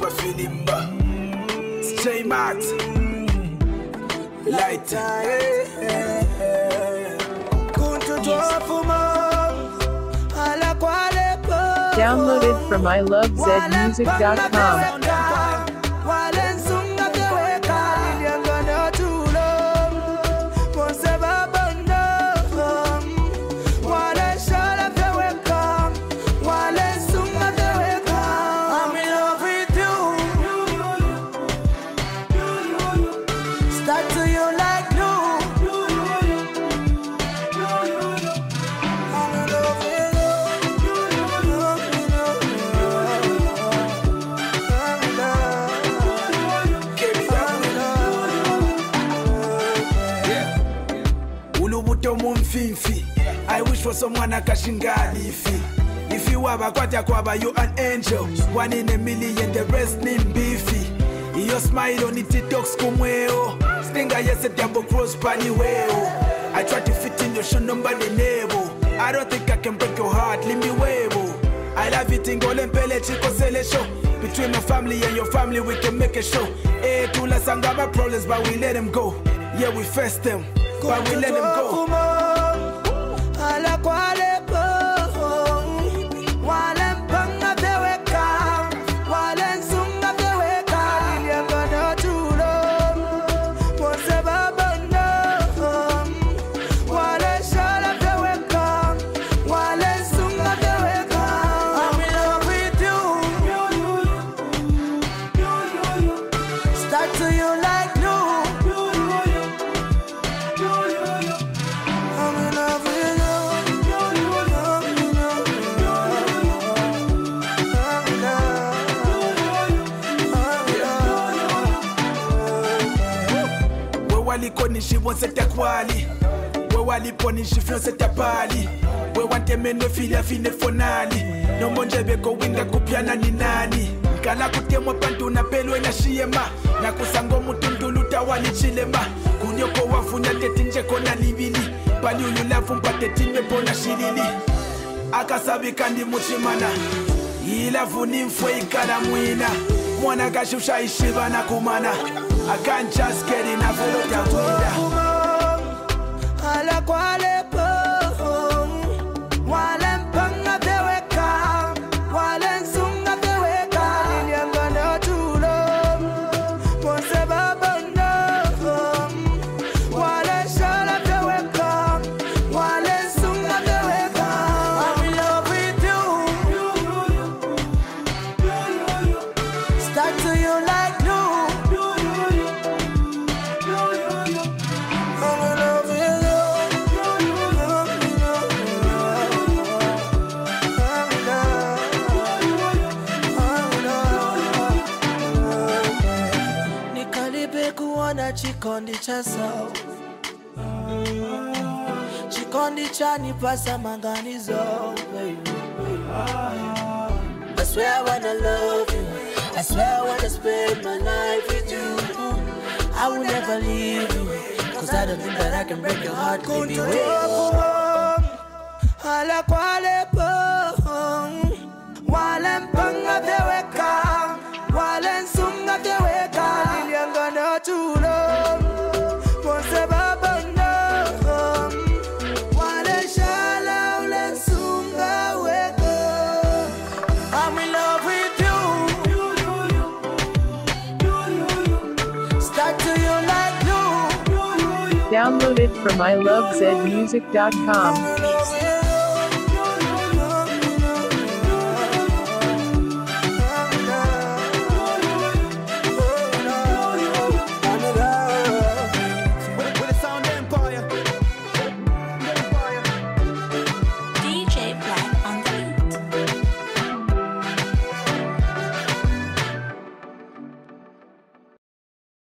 Papa Filimba, J Max, Light. Downloaded from ilovezmusic.com. I wish for someone akashingali ifi. If you have a kwaba, you an angel. 1 in a million, the rest name beefy. Your smile on it talks kumweo. Stinga yes a double cross paniweo. I try to fit in your show number the nebo. I don't think I can break your heart, limbi webo. I love it in golden pele chico sele show. Between my family and your family we can make a show. Eh, tula sangaba problems but we let them go. Yeah, we face them, but we let them go. She wants a takwali. We wali poni she feels a tapali. We want a men no feel fine fonali. No monjebe ko winga kupiana ni nani. Kala kutemwa pantu na pelo na shiema. Na kusango mutundulu tawali chilema. Kunyoko wafunya tetinje kona libili. Pali uyulafu mpate timbe pona shilili. Akasabi kandi muchimana. Ila vuni mfwe ikala mwina. Mwana kashusha ishiba na kumana. I can't just get enough of the winda. Ala kwale po, wale mpanga beweka, wale nsunga beweka, niliangana tulo, ponse babando, wale shala beweka, wale nsunga beweka. I'm in love with you. Start to you like glue. Chikondi cha sao Chikondi cha nipasa manganizo baby. I swear I wanna love you. I swear I wanna spend my life with you. I will never leave you, cause I don't think that I can break your heart. Baby, ala kwale po wale mpanga beweka wale nsunga beweka niliangana tulo ponse babando wale shala ule nsunga weko. I'm in love with you. Start to you like you. Downloaded from ilovezmusic.com.